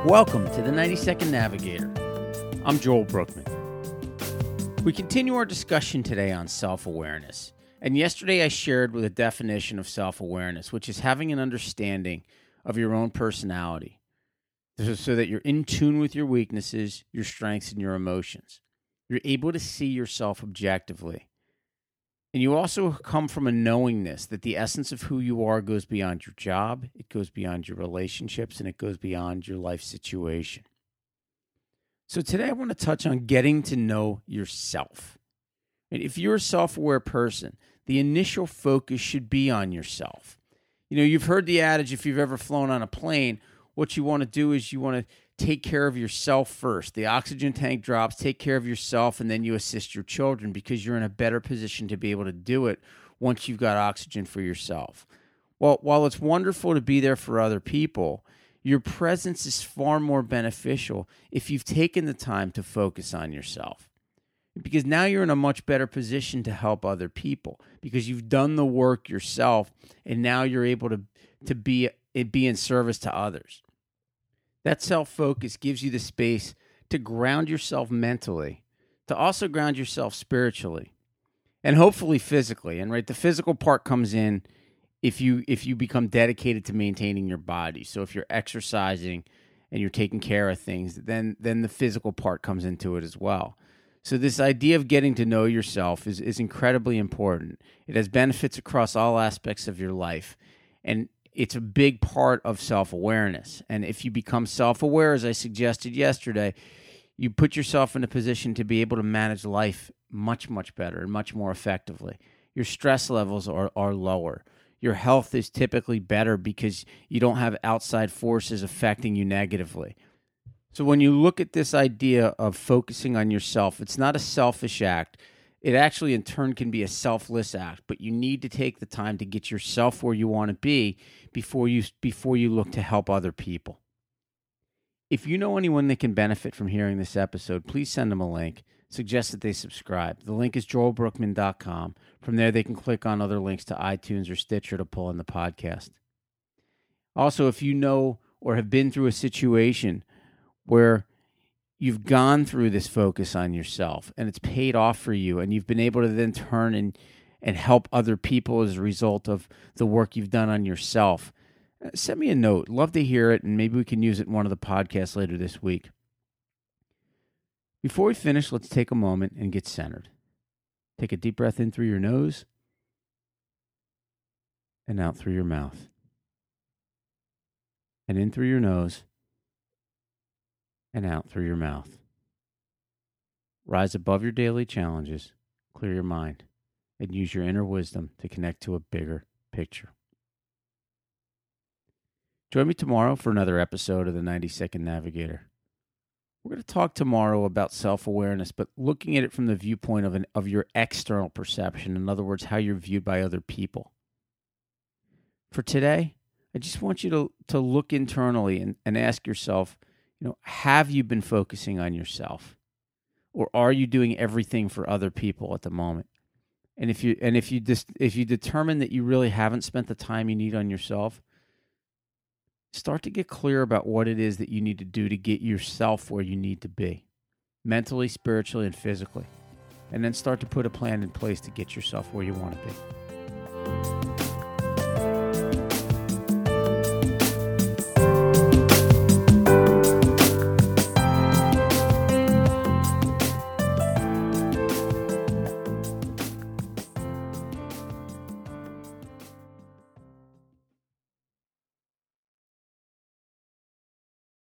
Welcome to the 90-Second Navigator. I'm Joel Brookman. We continue our discussion today on self-awareness. And yesterday I shared with a definition of self-awareness, which is having an understanding of your own personality so that you're in tune with your weaknesses, your strengths, and your emotions. You're able to see yourself objectively. And you also come from a knowingness that the essence of who you are goes beyond your job, it goes beyond your relationships, and it goes beyond your life situation. So today I want to touch on getting to know yourself. And if you're a self-aware person, the initial focus should be on yourself. You know, you've heard the adage, if you've ever flown on a plane, what you want to do is you want to take care of yourself first. The oxygen tank drops, take care of yourself, and then you assist your children because you're in a better position to be able to do it once you've got oxygen for yourself. Well, while it's wonderful to be there for other people, your presence is far more beneficial if you've taken the time to focus on yourself. Because now you're in a much better position to help other people because you've done the work yourself, and now you're able to be in service to others. That self-focus gives you the space to ground yourself mentally, to also ground yourself spiritually, and hopefully physically. And right, the physical part comes in if you become dedicated to maintaining your body. So if you're exercising and you're taking care of things, then the physical part comes into it as well. So this idea of getting to know yourself is incredibly important. It has benefits across all aspects of your life, and it's a big part of self-awareness. And if you become self-aware, as I suggested yesterday, you put yourself in a position to be able to manage life much, much better and much more effectively. Your stress levels are lower. Your health is typically better because you don't have outside forces affecting you negatively. So when you look at this idea of focusing on yourself, it's not a selfish act. It actually, in turn, can be a selfless act, but you need to take the time to get yourself where you want to be before you look to help other people. If you know anyone that can benefit from hearing this episode, please send them a link. Suggest that they subscribe. The link is joelbrookman.com. From there, they can click on other links to iTunes or Stitcher to pull in the podcast. Also, if you know or have been through a situation where you've gone through this focus on yourself and it's paid off for you, and you've been able to then turn and help other people as a result of the work you've done on yourself, send me a note. Love to hear it, and maybe we can use it in one of the podcasts later this week. Before we finish, let's take a moment and get centered. Take a deep breath in through your nose and out through your mouth. And in through your nose and out through your mouth. Rise above your daily challenges, clear your mind, and use your inner wisdom to connect to a bigger picture. Join me tomorrow for another episode of the 90-Second Navigator. We're going to talk tomorrow about self-awareness, but looking at it from the viewpoint of your external perception. In other words, how you're viewed by other people. For today, I just want you to look internally and ask yourself, have you been focusing on yourself? Or are you doing everything for other people at the moment? And if you determine that you really haven't spent the time you need on yourself, start to get clear about what it is that you need to do to get yourself where you need to be, mentally, spiritually, and physically. And then start to put a plan in place to get yourself where you want to be.